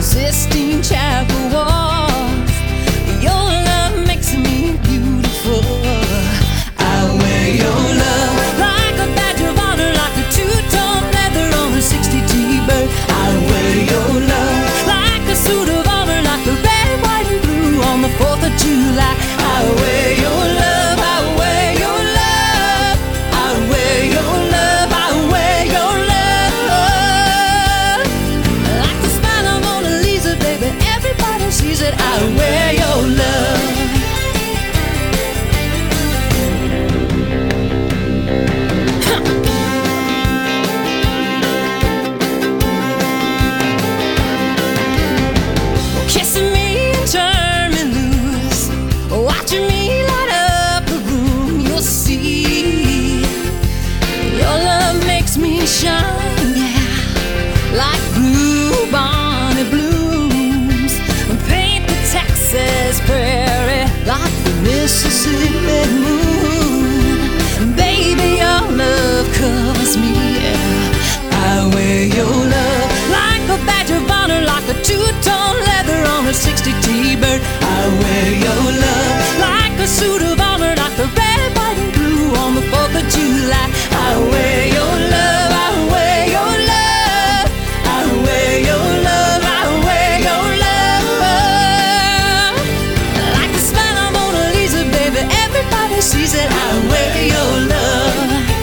Sistine Chapel walls. Your love makes me beautiful. I wear your love like a badge of honor, like a two-tone leather on a 60 T-bird. I wear your love like a suit of armor, like the red, white, and blue on the 4th of July. I wear your love, I wear your love, I wear your love, I wear your love. Like the smile of Mona Lisa, baby, everybody sees it. I wear your love. Kissing me and turn me loose, watching me light up the room. You'll see, your love makes me shine, yeah, like blue bonnet blooms. Paint the Texas prairie like the Mississippi moon. Baby, your love covers me, yeah. I wear your love like a badge of honor, like a two-tone leather on a 60 T-bird. I wear your love like a suit of armor, like the red, white, and blue on the 4th of July. I wear your love, I wear your love, I wear your love, I wear your love. Like the smile of Mona Lisa, baby, everybody sees it. I wear your love.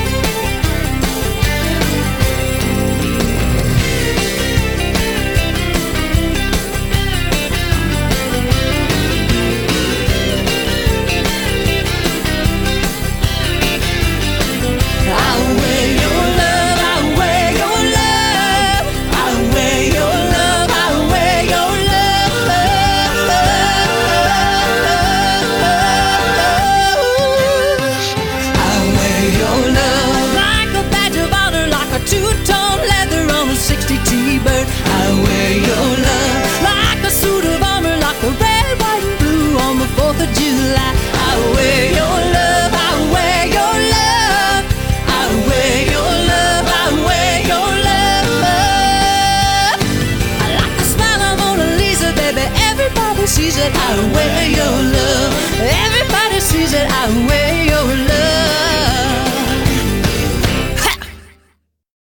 Two-tone leather on a 60 T-bird. I wear your love like a suit of armor, like the red, white, and blue on the 4th of July. I wear your love, I wear your love, I wear your love, I wear your love. I like the smile of Mona Lisa, baby, everybody sees it. I wear your love.